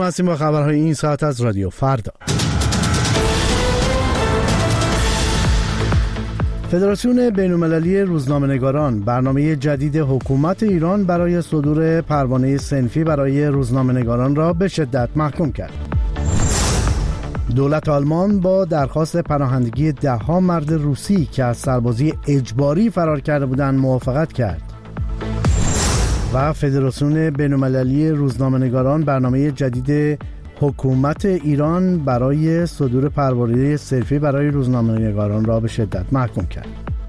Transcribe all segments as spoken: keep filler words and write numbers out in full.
هستیم با خبرهای این ساعت از رادیو فردا. فدراسیون بین‌المللی روزنامه‌نگاران برنامه جدید حکومت ایران برای صدور پروانه صنفی برای روزنامه‌نگاران را به شدت محکوم کرد. دولت آلمان با درخواست پناهندگی ده ها مرد روسی که از سربازی اجباری فرار کرده بودند موافقت کرد. و فدراسیون بین‌المللی روزنامه‌نگاران برنامه جدید حکومت ایران برای صدور پروانه صنفی برای روزنامه‌نگاران را به شدت محکوم کرد.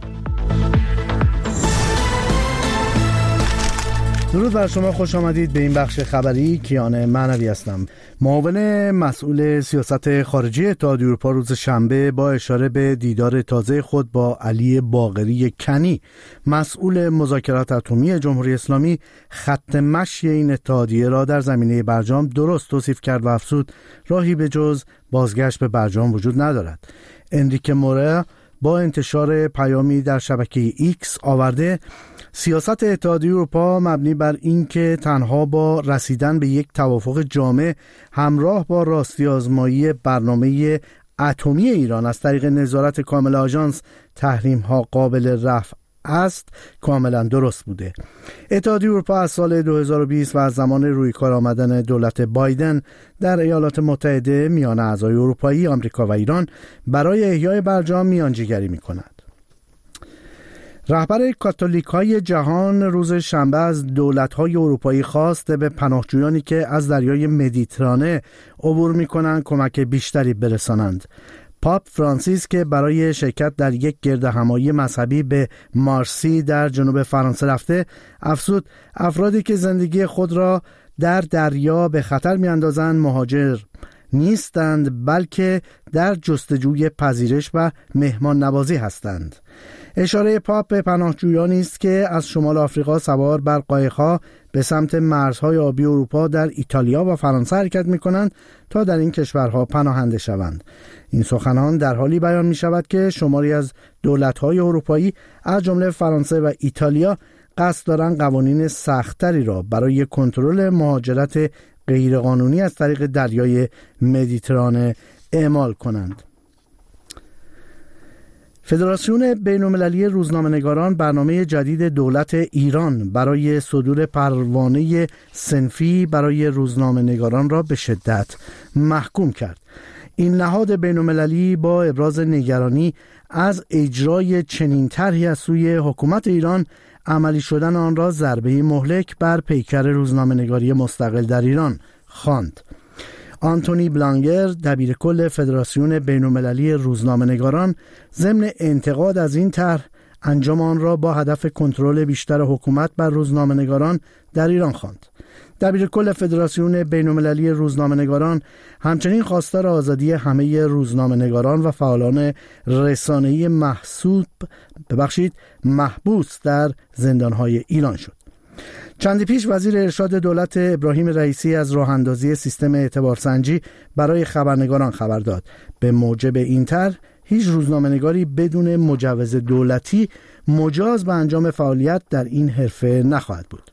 درود بر شما، خوش آمدید به این بخش خبری. کیان معنوی هستم. معاون مسئول سیاست خارجی اتحادیه اروپا روز شنبه با اشاره به دیدار تازه خود با علی باقری کنی، مسئول مذاکرات اتمی جمهوری اسلامی، خط مشی این اتحادیه را در زمینه برجام درست توصیف کرد و افزود راهی به جز بازگشت به برجام وجود ندارد. انریکه مورا با انتشار پیامی در شبکه ایکس آورده سیاست اتحادیه اروپا مبنی بر این که تنها با رسیدن به یک توافق جامع همراه با راستی آزمایی برنامه اتمی ایران از طریق نظارت کامل آژانس تحریم ها قابل رفع است کاملا درست بوده. اتحادیه اروپا از سال دو هزار و بیست و از زمان روی کار آمدن دولت بایدن در ایالات متحده میان اعضای اروپایی، آمریکا و ایران برای احیای برجام میانجیگری می‌کند. رهبر کاتولیک‌های جهان روز شنبه از دولت‌های اروپایی خواست به پناهجویانی که از دریای مدیترانه عبور می‌کنند کمک بیشتری برسانند. پاپ فرانسیس که برای شرکت در یک گردهمایی مذهبی به مارسی در جنوب فرانسه رفته، افزود افرادی که زندگی خود را در دریا به خطر می‌اندازند مهاجر نیستند، بلکه در جستجوی پذیرش و مهمان نوازی هستند. اشاره پاپ به پناهجویانی است که از شمال آفریقا سوار بر قایق‌ها به سمت مرزهای آبی اروپا در ایتالیا و فرانسه حرکت می‌کنند تا در این کشورها پناهنده شوند. این سخنان در حالی بیان می‌شود که شماری از دولت‌های اروپایی از جمله فرانسه و ایتالیا قصد دارند قوانین سخت‌تری را برای کنترل مهاجرت غیرقانونی از طریق دریای مدیترانه اعمال کنند. فدراسیون بین‌المللی روزنامه‌نگاران برنامه جدید دولت ایران برای صدور پروانه صنفی برای روزنامه‌نگاران را به شدت محکوم کرد. این نهاد بین‌المللی با ابراز نگرانی از اجرای چنین طرحی از سوی حکومت ایران عملی شدن آن را ضربه مهلک بر پیکر روزنامه‌نگاری مستقل در ایران خواند. آنتونی بلانگر، دبیرکل فدراسیون بین‌المللی روزنامه‌نگاران، ضمن انتقاد از این طرح انجام آن را با هدف کنترل بیشتر حکومت بر روزنامه‌نگاران در ایران خواند. دبیرکل فدراسیون بین‌المللی روزنامه‌نگاران همچنین خواستار آزادی همه روزنامه‌نگاران و فعالان رسانه‌ای محسوب ببخشید محبوس در زندان‌های ایران شد. چندی پیش وزیر ارشاد دولت ابراهیم رئیسی از راه اندازی سیستم اعتبارسنجی برای خبرنگاران خبر داد. به موجب این طرح هیچ روزنامه‌نگاری بدون مجوز دولتی مجاز به انجام فعالیت در این حرفه نخواهد بود.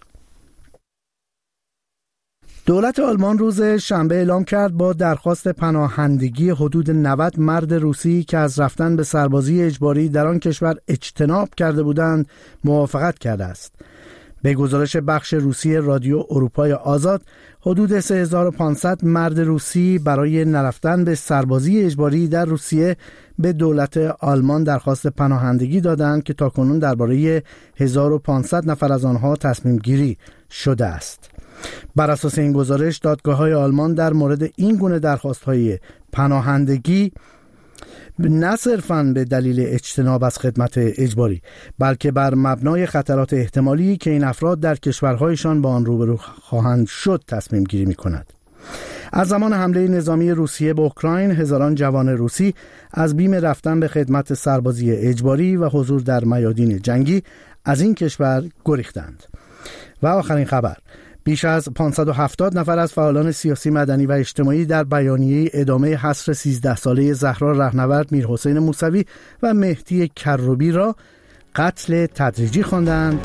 دولت آلمان روز شنبه اعلام کرد با درخواست پناهندگی حدود نود مرد روسی که از رفتن به سربازی اجباری در آن کشور اجتناب کرده بودند موافقت کرده است. به گزارش بخش روسی رادیو اروپای آزاد، حدود سه هزار و پانصد مرد روسی برای نرفتن به سربازی اجباری در روسیه به دولت آلمان درخواست پناهندگی دادند که تاکنون درباره هزار و پانصد نفر از آنها تصمیم گیری شده است. بر اساس این گزارش، دادگاه‌های آلمان در مورد این گونه درخواست‌های پناهندگی نه صرفاً به دلیل اجتناب از خدمت اجباری، بلکه بر مبنای خطرات احتمالی که این افراد در کشورهایشان با آن روبرو خواهند شد تصمیم گیری می کند. از زمان حمله نظامی روسیه به اوکراین، هزاران جوان روسی از بیم رفتن به خدمت سربازی اجباری و حضور در میادین جنگی از این کشور گریختند. و آخرین خبر، بیش از پانصد و هفتاد نفر از فعالان سیاسی، مدنی و اجتماعی در بیانیه ادامه حصر سیزده ساله زهرا رهنورد، میرحسین موسوی و مهدی کروبی را قتل تدریجی خواندند.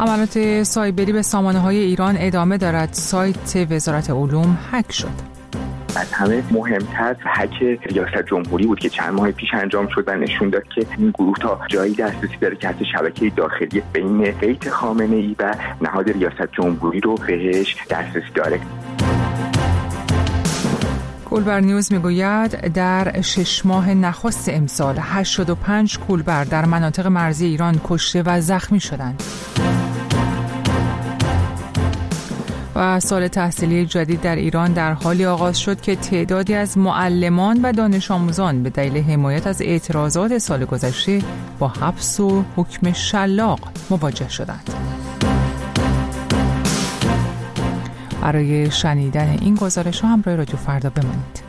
حملات سایبری به سامانه‌های ایران ادامه دارد. سایت وزارت علوم هک شد. از همه مهمتر هک ریاست جمهوری بود که چند ماه پیش انجام شد و نشون داد که این گروه تا جایی دسترسی داره که حتی شبکه داخلی بین بیت خامنه‌ای و نهاد ریاست جمهوری رو بهش دسترسی داره. کولبر نیوز میگوید در شش ماه نخست امسال هشتاد و پنج کولبر در مناطق مرزی ایران کشته و زخمی شدند. و سال تحصیلی جدید در ایران در حالی آغاز شد که تعدادی از معلمان و دانش آموزان به دلیل حمایت از اعتراضات سال گذشته با حبس و حکم شلاق مواجه شدند. برای شنیدن این گزارش ها همراه رادیو فردا بمانید.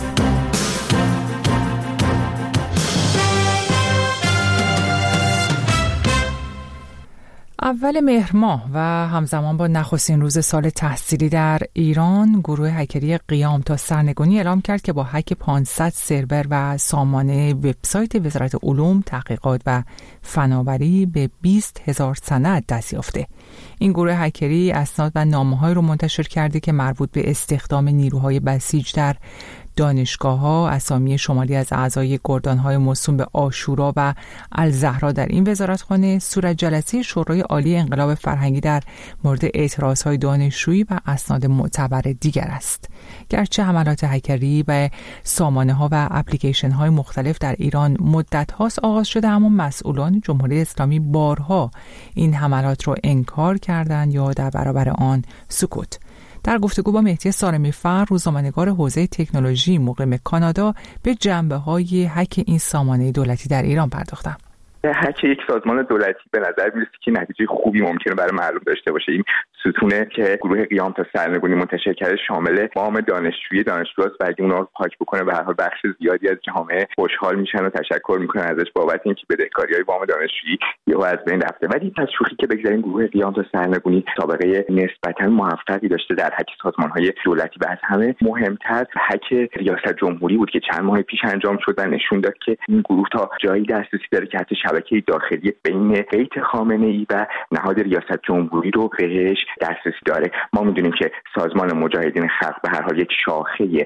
اول مهر ماه و همزمان با نخستین روز سال تحصیلی در ایران، گروه هکری قیام تا سرنگونی اعلام کرد که با هک پانصد سرور و سامانه وبسایت وزارت علوم، تحقیقات و فناوری به بیست هزار سند دست یافته. این گروه هکری اسناد و نامه‌هایی رو منتشر کرده که مربوط به استخدام نیروهای بسیج در دانشگاه‌ها، اسامی شمالی از اعضای گردان‌های موسوم به عاشورا و الزهرا در این وزارتخانه، صورت جلسه شورای عالی انقلاب فرهنگی در مورد اعتراض‌های دانشجویی و اسناد معتبر دیگر است. گرچه حملات هکری به سامانه‌ها و اپلیکیشن‌های مختلف در ایران مدت‌هاست آغاز شده، اما مسئولان جمهوری اسلامی بارها این حملات را انکار کردند یا در برابر آن سکوت. در گفتگو با مهدی سارمی‌فر، روزنامه‌نگار حوزه تکنولوژی مقیم کانادا، به جنبه‌های هک این سامانه دولتی در ایران پرداختم. هک یک سازمان دولتی به نظر میرسه که نتیجه خوبی ممکنه برای مردم داشته باشه. این ستونه که گروه قیام تا سرنگونی منتشر کرده شامل وام دانشجویی دانشجوست و اگه اونها رو پاک بکنه به هر حال بخش زیادی از جامعه خوشحال میشن و تشکر میکنن ازش بابت اینکه بدهکاری‌های وام دانشجویی یهو از بین رفته. ولی از شوخی که بگذاریم، گروه قیام تا سرنگونی سابقه نسبتاً موفقی داشته در هک سازمان‌های دولتی و از همه مهمتر هک ریاست جمهوری بود که چند ماه پیش انجام شد و نشون داد که این گروه تا جایی دسترسی داره که حتی شبکه داخلی بین بیت خامنه‌ای و نهاد ریاست جمهوری رو بهش دسترسی داره. ما میدونیم که سازمان مجاهدین خلق به هر حال یک شاخه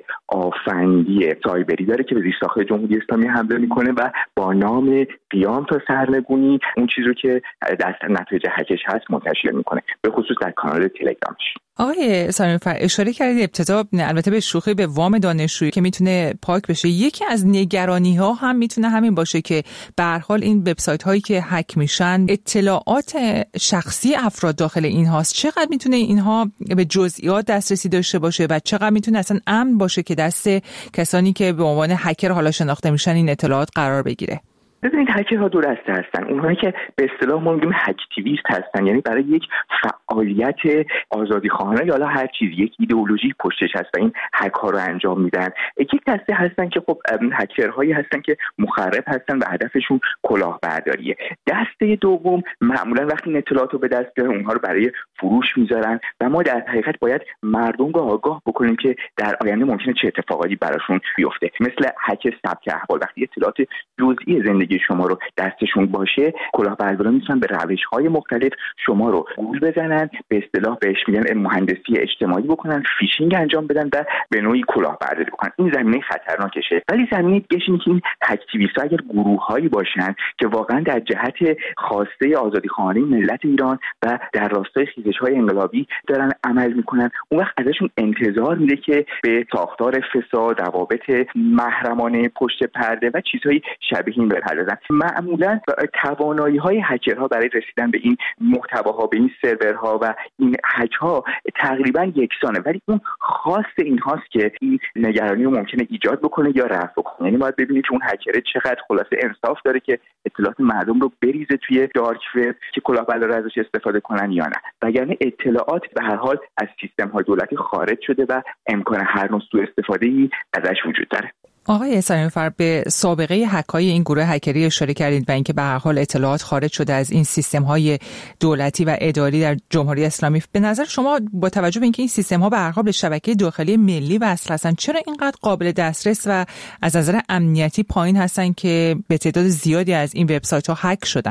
آفندی سایبری داره که به زیرساخت‌های جمهوری اسلامی حمله میکنه و با نام قیام تا سرنگونی اون چیزی رو که در نتایج هکش هست منتشر میکنه، به خصوص در کانال تلگرامش. آقای سارمی‌فر، اشاره کردید ابتدا البته به شوخی به وام دانشجویی که میتونه پاک بشه. یکی از نگرانی‌ها هم میتونه همین باشه که به هر حال این وبسایت‌هایی که هک میشن اطلاعات شخصی افراد داخل اینهاست. چقدر میتونه اینها به جزئیات دسترسی داشته باشه و چقدر میتونه اصلا امن باشه که دست کسانی که به عنوان هکر حالا شناخته میشن این اطلاعات قرار بگیره؟ ببینید، هکرها دو دسته هستن. اونهایی که به اصطلاح ما میگیم هکتیویست هستن، یعنی برای یک فعالیت آزادیخواهانه یا حالا هر چیز یک ایدئولوژی پشتش هست و این هک ها رو انجام میدن. یک دسته هستن که خب هکرهایی هستن که مخرب هستن و هدفشون کلاهبرداریه. دسته دوم معمولا وقتی این اطلاعات رو به دست بیارن اونها رو برای فروش میذارن و ما در حقیقت باید مردم رو آگاه بکنیم که در آینده ممکنه چه اتفاقاتی براشون بیفته. مثل هک ثبت احوال، وقتی اطلاعات جزئی زندگی شما رو دستشون باشه، کلاهبرداران میتونن به روش‌های مختلف شما رو گول بزنن، به اصطلاح بهش میگن مهندسی اجتماعی بکنن، فیشینگ انجام بدن و به نوعی کلاهبرداری بکنن. این زمینه خطرناکشه. ولی زمینه دیگه‌ش اینه که این هکتیویست‌ها اگر گروه‌هایی باشن که واقعا در جهت خواسته آزادیخواهانه ملت ایران و در راستای خیزش‌های انقلابی دارن عمل میکنن، اون وقت ازشون انتظار میره که به ساختار فساد، روابط محرمانه پشت پرده و چیزهای شبیه این بپردازن. معمولا توانایی‌های هکرها برای رسیدن به این محتواها، به این سرورها و این هک‌ها تقریبا یکسانه، ولی اون خاص این هاست که این نگرانی رو ممکنه ایجاد بکنه یا رفع بکنه. یعنی باید ببینید که اون هکر چقدر خلاصه انصاف داره که اطلاعات مردم رو بریزه توی دارک وب که کلاهبردارا ازش استفاده کنن یا نه. وگرنه اطلاعات به هر حال از سیستم‌های دولتی خارج شده و امکان هر نوع سوء استفاده‌ای ازش وجود داره. آقای سارمی‌فر، به سابقه هک‌های این گروه هکری اشاره کردید و اینکه به هر حال اطلاعات خارج شده از این سیستم‌های دولتی و اداری در جمهوری اسلامی. به نظر شما با توجه به اینکه این سیستم‌ها به هر حال به شبکه داخلی ملی وصل هستن، چرا اینقدر قابل دسترس و از نظر امنیتی پایین هستن که به تعداد زیادی از این وبسایت‌ها هک شدند؟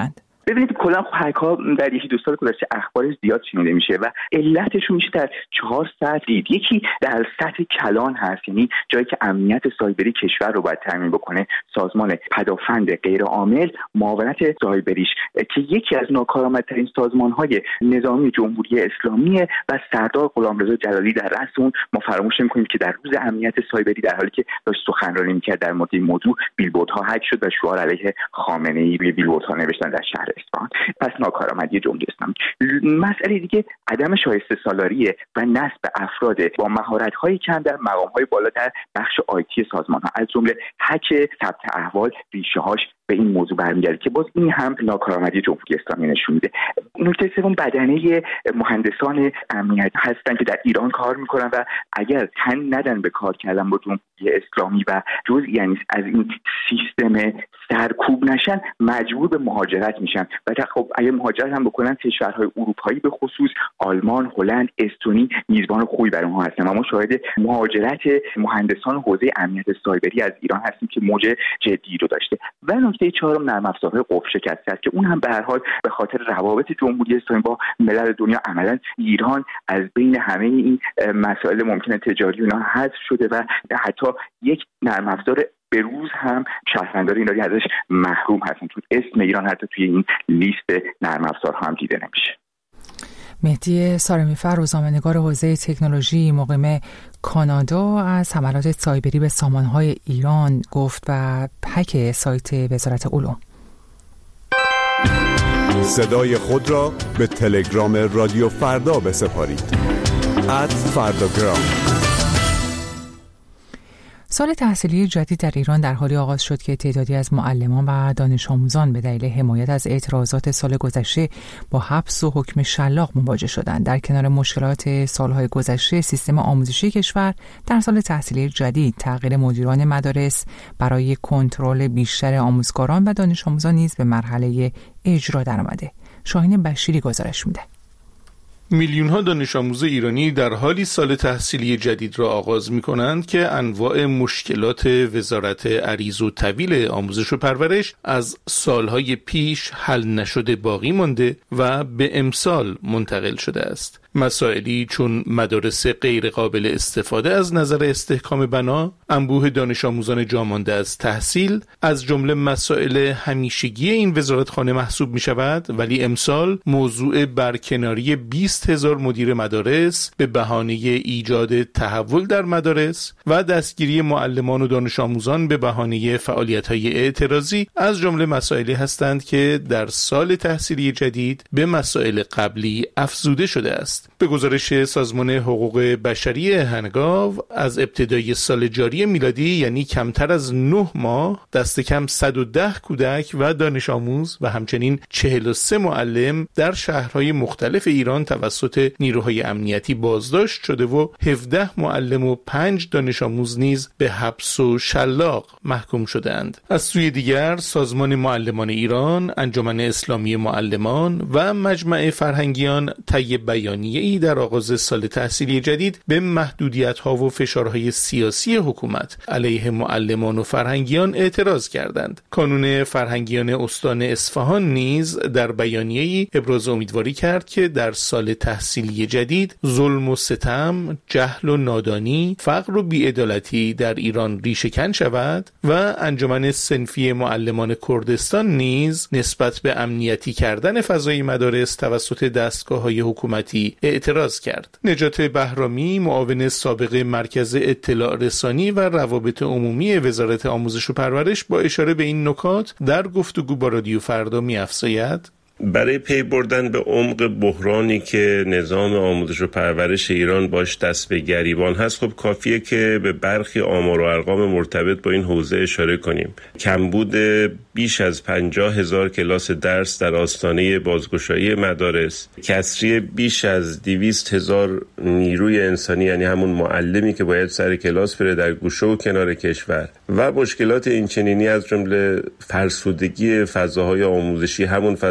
ببینید کلا هک‌ها در یکی دو سال گذشته اخبار زیاد شنیده میشه و علتشون میشه در چهار سطح دید. یکی در سطح کلان هست، یعنی جایی که امنیت سایبری کشور رو باید تامین بکنه سازمان پدافند غیرعامل معاونت سایبریش که یکی از ناکارآمدترین سازمان‌های نظامی جمهوری اسلامی و سردار غلامرضا جلالی در رأس اون. ما فراموش نمی‌کنیم که در روز امنیت سایبری در حالی که داشت سخنرانی می‌کرد در مورد این موضوع بیلبوردها هک شد و شعار علیه خامنه‌ای روی بیلبوردها نوشتن در شهر اصفهان. پس ناکارآمدی جمهوری اسلامی. مسئله دیگه عدم شایسته سالاریه و نصب افراد با مهارت‌های کم در مقام‌های بالا در بخش آیتی سازمان‌ها، از جمله هک ثبت احوال ریشه‌هاش به این موضوع برمیگرده که باز این هم ناکارآمدی جمهوری اسلامی نشون میده. نکته سوم بدنه مهندسان امنیت هستن که در ایران کار میکنن و اگر تن ندن به کار کردن با جمهوری اسلامی و جزئی یعنی از این سیستم سرکوب نشن مجبور به مهاجرت میشن و خب اگه مهاجرت هم بکنن کشورهای اروپایی به خصوص آلمان، هلند، استونی میزبان خوبی برای اونها هستن. ما شاهد مهاجرت مهندسان حوزه امنیت سایبری از ایران هستیم که موج جدی رو داشته. و نکته چهارم نرم افزارهای قفل شکسته است که اون هم به هر حال به خاطر روابط جمهوری اسلامی با ملل دنیا عملاً ایران از بین همه این مسائل ممکنه تجاری اونا حذف شده و حتی یک نرم افزار به روز هم شهروندان ایرانی ازش محروم هستن، چون اسم ایران حتی توی این لیست نرم افزارها هم دیده نمیشه. مهدی سارمی‌فر، روزنامه‌نگار حوزه تکنولوژی مقیم کانادا، از حملات سایبری به سامانه‌های ایران گفت و هک سایت وزارت علوم. صدای خود را به تلگرام رادیو فردا بسپارید. ات فرداگرام. سال تحصیلی جدید در ایران در حالی آغاز شد که تعدادی از معلمان و دانش آموزان به دلیل حمایت از اعتراضات سال گذشته با حبس و حکم شلاق مواجه شدند. در کنار مشکلات سالهای گذشته، سیستم آموزشی کشور در سال تحصیلی جدید تغییر مدیران مدارس برای کنترل بیشتر آموزگاران و دانش آموزان نیز به مرحله اجرا درآمده. شاهین بشیری گزارش میده. میلیون ها دانش آموز ایرانی در حالی سال تحصیلی جدید را آغاز می کنند که انواع مشکلات وزارت عریض و طویل آموزش و پرورش از سالهای پیش حل نشده باقی مانده و به امسال منتقل شده است. مسائلی چون مدارس غیر قابل استفاده از نظر استحکام بنا، انبوه دانش آموزان جامانده از تحصیل از جمله مسائل همیشگی این وزارتخانه محسوب می شود، ولی امسال موضوع برکناری بیست هزار مدیر مدارس به بهانه ایجاد تحول در مدارس و دستگیری معلمان و دانش آموزان به بهانه فعالیت‌های اعتراضی از جمله مسائلی هستند که در سال تحصیلی جدید به مسائل قبلی افزوده شده است. به گزارش سازمان حقوق بشری هنگاو، از ابتدای سال جاری میلادی یعنی کمتر از نه ماه دست کم صد و ده کودک و دانش آموز و همچنین چهل و سه معلم در شهرهای مختلف ایران توسط نیروهای امنیتی بازداشت شده و هفده معلم و پنج دانش آموز نیز به حبس و شلاق محکوم شدند. از سوی دیگر سازمان معلمان ایران، انجمن اسلامی معلمان و مجمع فرهنگیان طی بیانیه‌ای در آغاز سال تحصیلی جدید به محدودیت‌ها و فشارهای سیاسی حکومت علیه معلمان و فرهنگیان اعتراض کردند. کانون فرهنگیان استان اصفهان نیز در بیانیه‌ای ابراز امیدواری کرد که در سال تحصیلی جدید ظلم و ستم، جهل و نادانی، فقر و بی‌عدالتی در ایران ریشه‌کن شود و انجمن صنفی معلمان کردستان نیز نسبت به امنیتی کردن فضای مدارس توسط دستگاه‌های حکومتی اعتراض کرد. نجات بهرامی، معاون سابق مرکز اطلاع رسانی و روابط عمومی وزارت آموزش و پرورش، با اشاره به این نکات در گفتگو با رادیو فردا می‌افزاید: برای پی بردن به عمق بحرانی که نظام آموزش و پرورش ایران باش دست به گریبان هست، خب کافیه که به برخی آمار و ارقام مرتبط با این حوزه اشاره کنیم. کمبود بیش از پنجاه هزار کلاس درس در آستانه بازگشایی مدارس، کسری بیش از دویست هزار نیروی انسانی، یعنی همون معلمی که باید سر کلاس بره در گوشه و کنار کشور، و مشکلات اینچنینی از جمله فرسودگی فضاهای آموزشی، همون فضاهای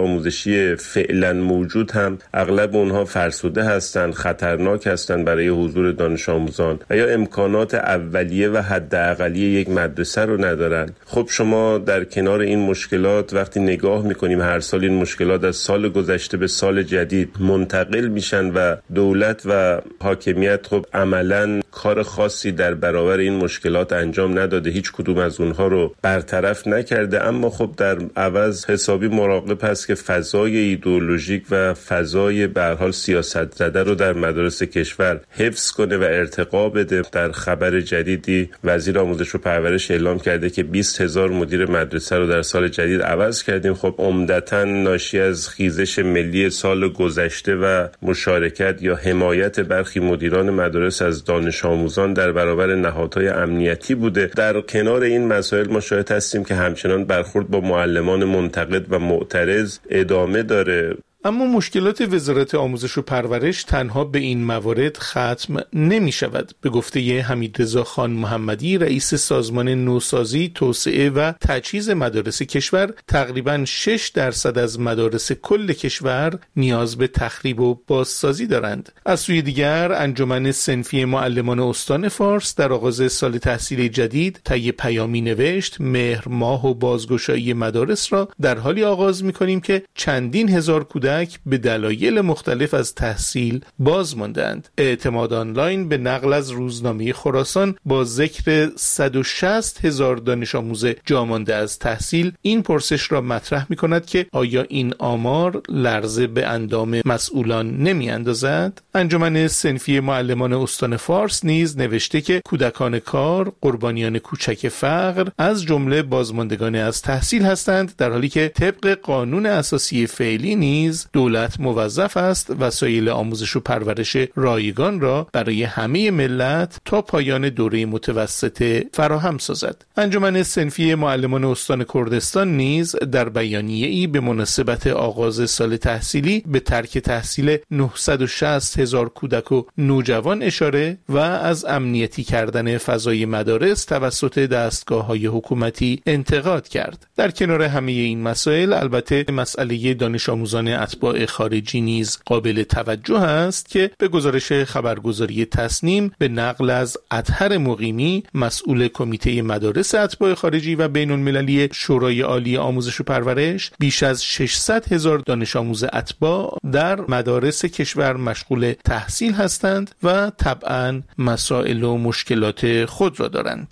آموزشی فعلا موجود هم اغلب اونها فرسوده هستند، خطرناک هستند برای حضور دانش آموزان و یا امکانات اولیه و حداقلی یک مدرسه رو ندارن. خب شما در کنار این مشکلات وقتی نگاه میکنیم هر سال این مشکلات از سال گذشته به سال جدید منتقل میشن و دولت و حاکمیت خب عملاً کار خاصی در برابر این مشکلات انجام نداده، هیچ کدوم از اونها رو برطرف نکرده، اما خب در عوض حسابی مراقب هست که فضای ایدئولوژیک و فضای به هر حال سیاست زده رو در مدارس کشور حفظ کنه و ارتقا بده. در خبر جدیدی وزیر آموزش و پرورش اعلام کرده که بیست هزار مدیر مدرسه رو در سال جدید عوض کردیم. خب عمدتاً ناشی از خیزش ملی سال گذشته و مشارکت یا حمایت برخی مدیران مدارس از دانش آموزان در برابر نهادهای امنیتی بوده. در کنار این مسائل ما شاهد هستیم که همچنان برخورد با معلمان منتقد و معترض ادامه داره. اما مشکلات وزارت آموزش و پرورش تنها به این موارد ختم نمی شود. به گفته حمیدرضا خان محمدی، رئیس سازمان نوسازی، توسعه و تجهیز مدارس کشور، تقریباً شش درصد از مدارس کل کشور نیاز به تخریب و بازسازی دارند. از سوی دیگر انجمن صنفی معلمان استان فارس در آغاز سال تحصیلی جدید طی پیامی نوشت: مهر ماه و بازگشایی مدارس را در حالی آغاز می کنیم که چندین هزار کودک به دلایل مختلف از تحصیل باز ماندند. اعتماد آنلاین به نقل از روزنامه خراسان با ذکر صد و شصت هزار دانش آموز جامانده از تحصیل این پرسش را مطرح می کند که آیا این آمار لرزه به اندام مسئولان نمی اندازد؟ انجمن صنفی معلمان استان فارس نیز نوشته که کودکان کار قربانیان کوچک فقر از جمله بازماندگان از تحصیل هستند، در حالی که طبق قانون اساسی فعلی نیز دولت موظف است وسایل آموزش و پرورش رایگان را برای همه ملت تا پایان دوره متوسطه فراهم سازد. انجمن صنفی معلمان استان کردستان نیز در بیانیه‌ای به مناسبت آغاز سال تحصیلی به ترک تحصیل نهصد و شصت هزار کودک و نوجوان اشاره و از امنیتی کردن فضای مدارس توسط دستگاه‌های حکومتی انتقاد کرد. در کنار همه این مسائل البته مسئله دانش آموزان اتباع خارجی نیز قابل توجه است که به گزارش خبرگزاری تصنیم به نقل از اطهر مقیمی، مسئول کمیته مدارس اتباع خارجی و بین المللی شورای عالی آموزش و پرورش، بیش از ششصد هزار دانش آموز اتباع در مدارس کشور مشغول تحصیل هستند و طبعاً مسائل و مشکلات خود را دارند.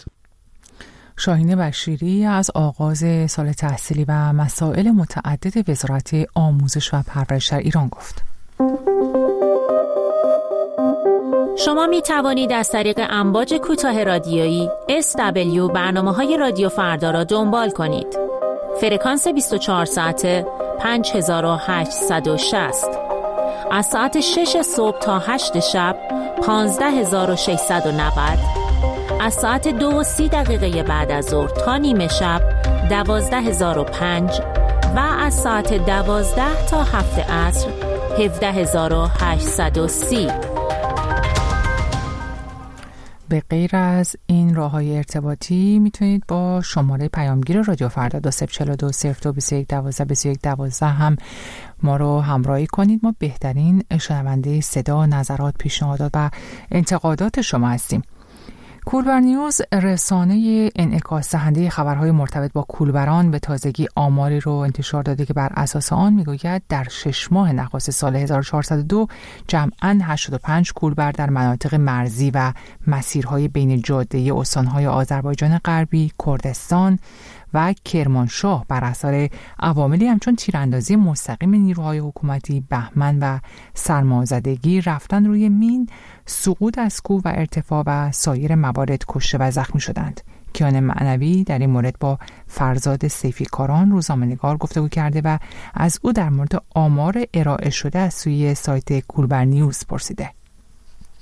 شاهین بشیری از آغاز سال تحصیلی و مسائل متعدد وزارت آموزش و پرورش در ایران گفت. شما می توانید از طریق امواج کوتاه رادیویی اس دبلیو برنامه‌های رادیو فردا را دنبال کنید. فرکانس بیست و چهار ساعته پنج هزار و هشتصد و شصت، از ساعت شش صبح تا هشت شب پانزده هزار و ششصد و نود، از ساعت دو و سی دقیقه بعد از ظهر تا نیمه شب دوازده هزار و پنج و از ساعت دوازده تا هفت عصر هفده هزار و هشتصد و سی. به غیر از این راه‌های ارتباطی میتونید با شماره پیامگیر رادیو فردا دو صفر چهار دو صفر دو بیست و یک دوازده بیست و یک دوازده هم ما رو همراهی کنید. ما بهترین شنونده صدا، نظرات، پیشنهادات و انتقادات شما هستیم. کولبر نیوز، رسانه انعکاس دهنده خبرهای مرتبط با کولبران، به تازگی آماری رو انتشار داده که بر اساس آن میگوید در شش ماه نخست سال هزار و چهارصد و دو جمعاً هشتاد و پنج کولبر در مناطق مرزی و مسیرهای بین جاده استانهای آذربایجان غربی، کردستان و کرمانشاه بر اثر عواملی همچون تیراندازی مستقیم نیروهای حکومتی، بهمن و سرمازدگی، رفتن روی مین، سقوط از کوه و ارتفاع و سایر موارد کشته و زخمی شدند. کیان معنوی در این مورد با فرزاد سیفیکاران روزنامه‌نگار گفتگو کرده و از او در مورد آمار ارائه شده از سوی سایت کولبر نیوز پرسیده.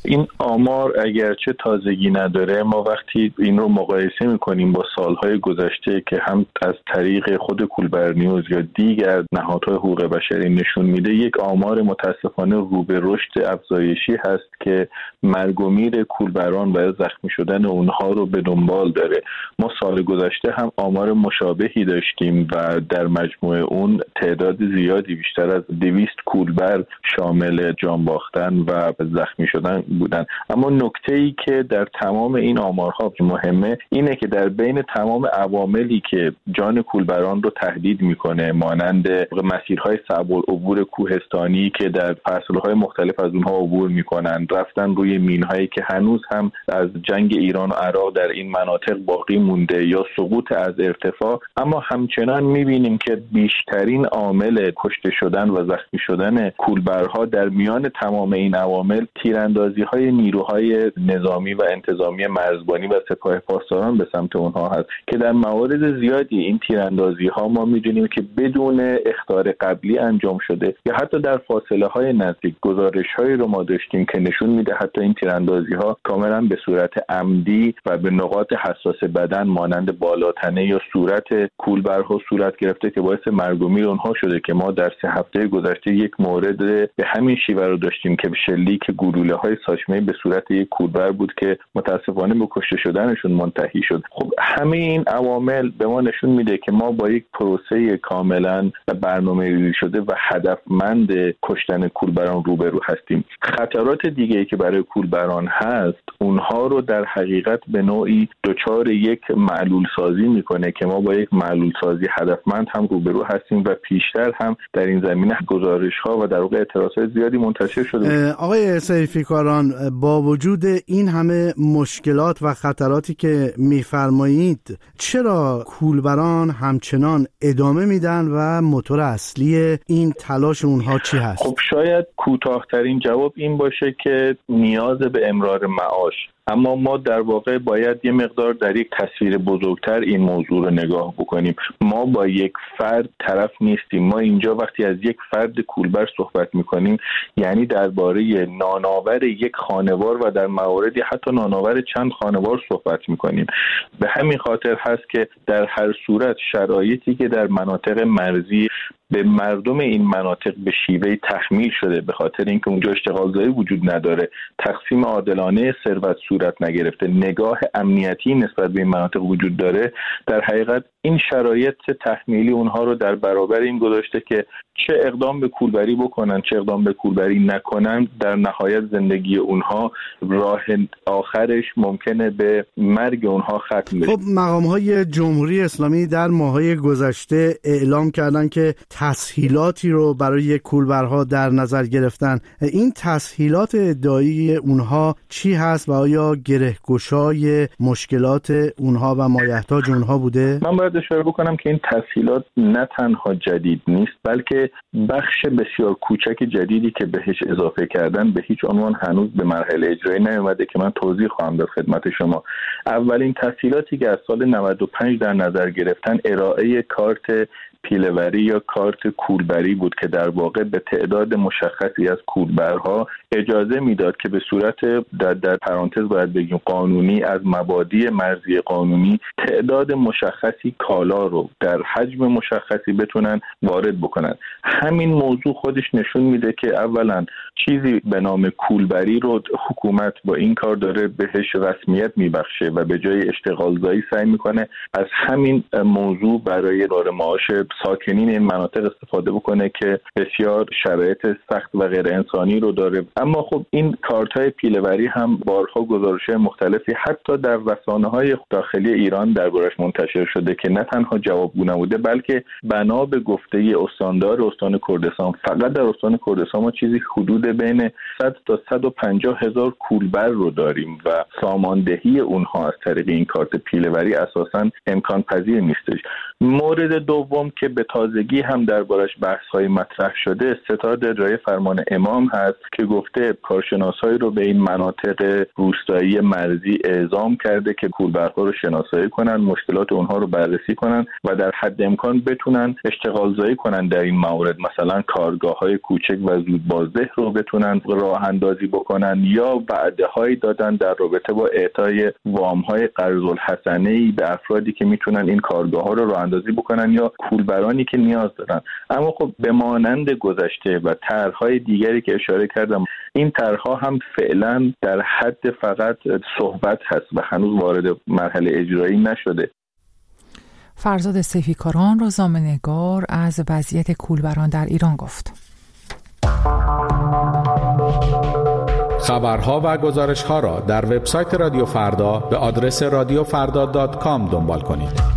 این آمار اگرچه تازگی نداره، ما وقتی این رو مقایسه میکنیم با سالهای گذشته که هم از طریق خود کولبر نیوز یا دیگر نهادهای حقوق بشری نشون میده، یک آمار متاسفانه رو به رشد افزایشی هست که مرگ و میر کولبران و زخمی شدن اونها رو به دنبال داره. ما سال گذشته هم آمار مشابهی داشتیم و در مجموع اون تعداد زیادی بیشتر از دویست کولبر شامل جان باختن و زخمی شدن بودن. اما نکته‌ای که در تمام این آمارها مهمه اینه که در بین تمام عواملی که جان کولبران رو تهدید میکنه، مانند مسیرهای صعب العبور کوهستانی که در فصلهای مختلف از اونها عبور میکنن، رفتن روی مینهایی که هنوز هم از جنگ ایران و عراق در این مناطق باقی مونده، یا سقوط از ارتفاع، اما همچنان میبینیم که بیشترین عامل کشته شدن و زخمی شدن کولبرها در میان تمام این عوامل تیراندازی‌های نیروهای نظامی و انتظامی مرزبانی و سپاه پاسداران به سمت اونها هست که در موارد زیادی این تیراندازی‌ها ما می‌دونیم که بدون اخطار قبلی انجام شده، یا حتی در فاصله‌های نزدیک گزارش‌هایی رو ما داشتیم که نشون میده حتی این تیراندازی‌ها کاملاً به صورت عمدی و به نقاط حساس بدن مانند بالاتنه یا صورت کولبرها صورت گرفته که باعث مرگ و میر اونها شده که ما در سه هفته گذشته یک مورد به همین شیوه رو داشتیم که شلیک گلوله‌های ساچمه‌ای به صورت یک کولبر بود که متاسفانه به کشته شدنشون منتهی شد. خب همه این عوامل به ما نشون میده که ما با یک پروسه کاملا برنامه‌ریزی شده و هدفمند کشتن کولبران روبرو هستیم. خطرات دیگه‌ای که برای کولبران هست، اونها رو در حقیقت به نوعی دچار یک معلول سازی میکنه که ما با یک معلول سازی هدفمند هم روبرو هستیم و پیشتر هم در این زمینه گزارش‌ها و در واقع اعتراضات زیادی منتشر شده. آقای سیفیکاران، با وجود این همه مشکلات و خطراتی که میفرمایید، چرا کولبران همچنان ادامه میدن و موتور اصلی این تلاش اونها چی هست؟ خب شاید کوتاه‌ترین جواب این باشه که نیاز به امرار معاش. اما ما در واقع باید یه مقدار در یک تصویر بزرگتر این موضوع رو نگاه بکنیم. ما با یک فرد طرف نیستیم. ما اینجا وقتی از یک فرد کولبر صحبت میکنیم یعنی درباره نانآور یک خانوار و در مواردی حتی نانآور چند خانوار صحبت میکنیم. به همین خاطر هست که در هر صورت شرایطی که در مناطق مرزی به مردم این مناطق به شیوه تحمیل شده، به خاطر اینکه اونجا اشتغالزایی وجود نداره، تقسیم عادلانه ثروت صورت نگرفته، نگاه امنیتی نسبت به این مناطق وجود داره، در حقیقت این شرایط تحمیلی اونها رو در برابر این گذاشته که چه اقدام به کولبری بکنن چه اقدام به کولبری نکنن، در نهایت زندگی اونها راه آخرش ممکنه به مرگ اونها ختم بشه. خب مقام‌های جمهوری اسلامی در ماه‌های گذشته اعلام کردن که تسهیلاتی رو برای کولبرها در نظر گرفتن. این تسهیلات ادعایی اونها چی هست و آیا گره‌گشای مشکلات اونها و مایحتاج اونها بوده؟ من باید اشاره بکنم که این تسهیلات نه تنها جدید نیست، بلکه بخش بسیار کوچک جدیدی که بهش اضافه کردن به هیچ عنوان هنوز به مرحله اجرایی نیامده که من توضیح خواهم داد خدمت شما. اولین تسهیلاتی که از سال نود و پنج در نظر گرفتن ارائه کارت پیله‌وری یا کارت کولبری بود که در واقع به تعداد مشخصی از کولبرها اجازه میداد که به صورت در, در پرانتز باید بگیم قانونی از مبادی مرزی قانونی تعداد مشخصی کالا رو در حجم مشخصی بتونن وارد بکنن. همین موضوع خودش نشون میده که اولا چیزی به نام کولبری رو حکومت با این کار داره بهش رسمیت میبخشه و به جای اشتغالزایی سعی میکنه از همین موضوع برای دار معاش ساکنین این مناطق استفاده بکنه که بسیار شرایط سخت و غیر انسانی رو داره. اما خب این کارت‌های پیله‌وری هم بارها گزارش‌های مختلفی حتی در رسانه‌های داخلی ایران دربارش منتشر شده که نه تنها جوابگو نبوده بلکه بنا به گفته استاندار استان کردستان فقط در استان کردستان ما چیزی حدود بین صد تا صد و پنجاه هزار کولبر رو داریم و ساماندهی اونها از طریق این کارت پیله‌وری اساساً امکان پذیر نیستش. مورد دوم که به تازگی هم دربارش بحث‌های مطرح شده، ستاد اجرای فرمان امام هست که گفته کارشناسایی رو به این مناطق روستایی مرزی اعزام کرده که کولبرها رو شناسایی کنن، مشکلات اونها رو بررسی کنن و در حد امکان بتونن اشتغال زایی کنن در این موارد، مثلا کارگاه‌های کوچک و زود بازده رو بتونن راه اندازی بکنن، یا وعده‌هایی دادن در رابطه با اعطای وام‌های قرض الحسنه‌ای به افرادی که میتونن این کارگاه‌ها رو راه اندازی بکنن یا کولبرانی که نیاز دارن. اما خب به مانند گذشته و طرح‌های دیگری که اشاره کردم، این طرح‌ها هم فعلا در حد فقط صحبت هست و هنوز وارد مرحله اجرایی نشده. فرزاد سیفیکاران، روزنامه‌نگار، از وضعیت کولبران در ایران گفت. خبرها و گزارش‌ها را در وبسایت رادیو فردا به آدرس رادیو فردا دات کام دنبال کنید.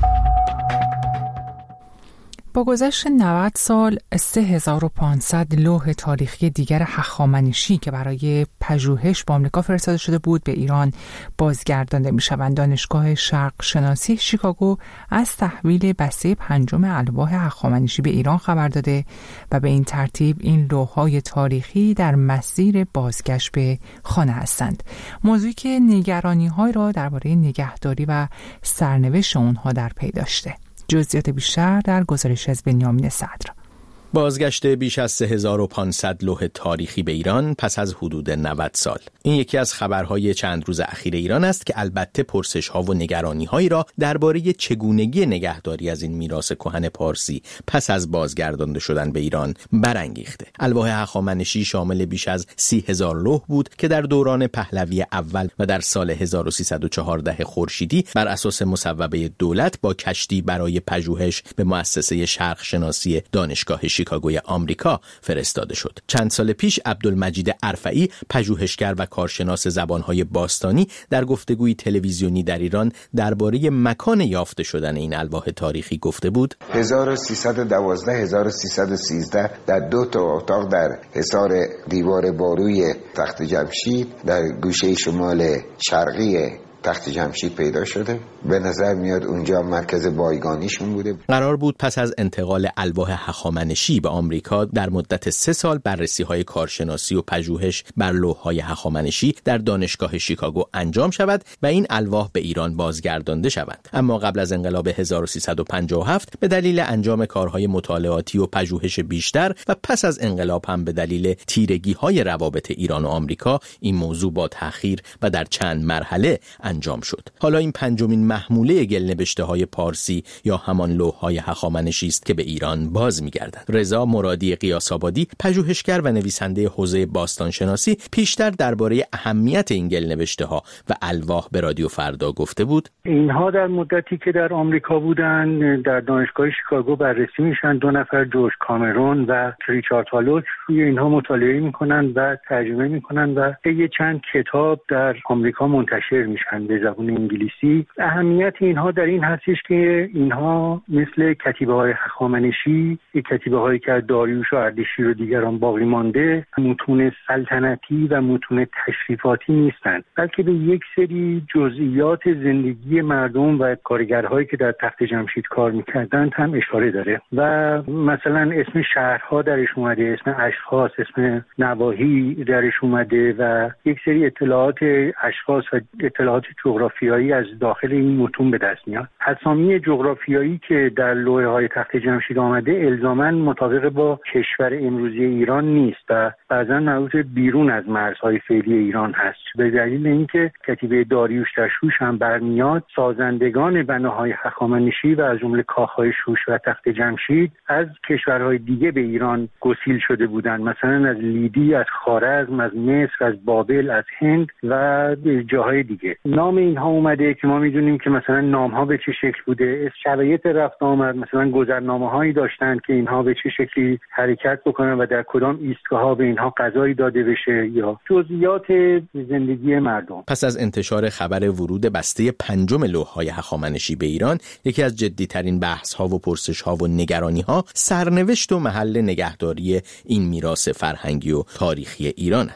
با گذشت نود سال، سه هزار و پانصد لوح تاریخی دیگر هخامنشی که برای پژوهش با آمریکا فرستاده شده بود به ایران بازگردانده می‌شوند. دانشگاه شرق شناسی شیکاگو از تحویل بسته پنجم الواح هخامنشی به ایران خبر داده و به این ترتیب این لوح‌های تاریخی در مسیر بازگشت به خانه هستند. موضوعی که نگرانی‌های را درباره نگهداری و سرنوشت آنها در پی داشته. جزئیات بیشتر در گزارش از بنیامین صدر. بازگشت بیش از سه هزار و پانصد لوح تاریخی به ایران پس از حدود نود سال. این یکی از خبرهای چند روز اخیر ایران است که البته پرسش‌ها و نگرانی‌هایی را درباره چگونگی نگهداری از این میراث کهن پارسی پس از بازگردانده شدن به ایران برانگیخته. الواح هخامنشی شامل بیش از سی هزار لوح بود که در دوران پهلوی اول و در سال هزار و سیصد و چهارده خورشیدی بر اساس مصوبه دولت با کشتی برای پژوهش به مؤسسه شرق شناسی دانشگاه شیکاگوی آمریکا فرستاده شد. چند سال پیش عبدالمجید ارفعی، پژوهشگر و کارشناس زبانهای باستانی، در گفتگوی تلویزیونی در ایران درباره مکان یافته شدن این الواح تاریخی گفته بود: هزار و سیصد و دوازده هزار و سیصد و سیزده در دو تا اتاق در حصار دیوار باروی تخت جمشید در گوشه شمال شرقی تخت جمشید پیدا شده. به نظر میاد اونجا مرکز بایگانیشون بوده. قرار بود پس از انتقال الواح هخامنشی به آمریکا در مدت سه سال بررسی‌های کارشناسی و پژوهش بر لوح‌های هخامنشی در دانشگاه شیکاگو انجام شود و این الواح به ایران بازگردانده شوند. اما قبل از انقلاب هزار و سیصد و پنجاه و هفت به دلیل انجام کارهای مطالعاتی و پژوهش بیشتر و پس از انقلاب هم به دلیل تیرگی‌های روابط ایران و آمریکا این موضوع با تأخیر و در چند مرحله انجام شد. حالا این پنجمین محموله گلنوشته‌های پارسی یا همان لوح‌های هخامنشی است که به ایران باز می‌گردند. رضا مرادی قیاس‌آبادی، پژوهشگر و نویسنده حوزه باستانشناسی، پیشتر درباره اهمیت این گلنوشته‌ها و الواح به رادیو فردا گفته بود: اینها در مدتی که در آمریکا بودن در دانشگاه شیکاگو بررسی میشن. دو نفر، جورج کامرون و ریچارد هالوچ، روی اینها مطالعه میکنن و ترجمه میکنن و یه چند کتاب در آمریکا منتشر میشن به زبان انگلیسی. اهمیت اینها در این هستش که اینها مثل کتیبه‌های هخامنشی، کتیبه‌هایی که داریوش و اردشیر و دیگران باقی مانده، متون سلطنتی و متون تشریفاتی نیستند، بلکه به یک سری جزئیات زندگی مردم و کارگرهایی که در تخت جمشید کار میکردند هم اشاره داره و مثلا اسم شهرها درش اومده، اسم اشخاص، اسم نواحی درش اومده و یک سری اطلاعات اشخاص و اطلاعات جغرافیایی از داخل این متون به دست میاد. اسامی جغرافیایی که در لوحه‌های تخت جمشید آمده الزاماً مطابق با کشور امروزی ایران نیست و بعضاً مربوط بیرون از مرزهای فعلی ایران هست. به دلیل اینکه کتیبه داریوش در شوش هم برمیاد، سازندگان بناهای هخامنشی و از جمله کاخهای شوش و تخت جمشید از کشورهای دیگه به ایران گسیل شده بودند، مثلا از لیدی، از خوارزم، از مصر، از بابل، از هند و جاهای دیگه. نام اینها اومده که ما میدونیم که مثلا نامها به چه شکل بوده، شرایط رفت آمد، مثلا گذرنامه‌هایی داشتن که اینها به چه شکلی حرکت بکنن و در کدام ایستگاه‌ها به اینها غذایی داده بشه یا جزئیات زندگی مردم. پس از انتشار خبر ورود بسته پنجم لوح‌های هخامنشی به ایران، یکی از جدی‌ترین بحث‌ها و پرسش‌ها و نگرانی‌ها سرنوشت و محل نگهداری این میراث فرهنگی و تاریخی ایران است.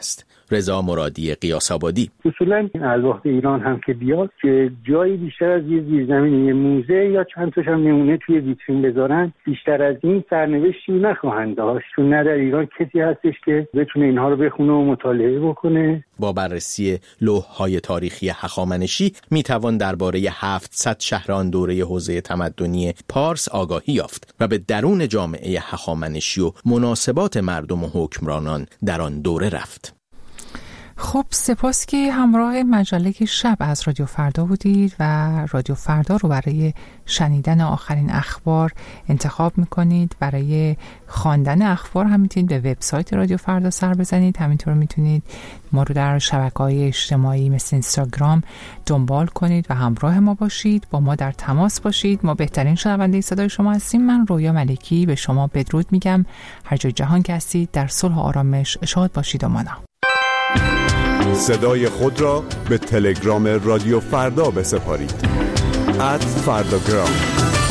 رضا مرادی قیاس‌آبادی: اصولاً الواح ایران هم که بیاد که جایی بیشتر از یه زیرزمینی، یه موزه یا چند تاش هم نمونه توی ویترین بذارن، بیشتر از این سرنوشتی نخواهند داشت، چون نه در ایران کسی هستش که بتونه اینها رو بخونه و مطالعه بکنه. با بررسی لوح‌های تاریخی هخامنشی میتوان درباره هفتصد شهران دوره حوزه تمدنی پارس آگاهی یافت و به درون جامعه هخامنشی و مناسبات مردم و حکمرانان در آن دوره رفت. خب سپاس که همراه مجله شب از رادیو فردا بودید و رادیو فردا رو برای شنیدن آخرین اخبار انتخاب میکنید. برای خواندن اخبار هم میتونید به وبسایت رادیو فردا سر بزنید. همینطور میتونید ما رو در شبکه‌های اجتماعی مثل اینستاگرام دنبال کنید و همراه ما باشید، با ما در تماس باشید. ما بهترین شنونده صدای شما هستیم. من رویا ملکی به شما بدرود میگم. هر جای جهان که هستید در صلح و آرامش شاد باشید و مانا. صدای خود را به تلگرام رادیو فردا بسپارید. ات فرداگرام.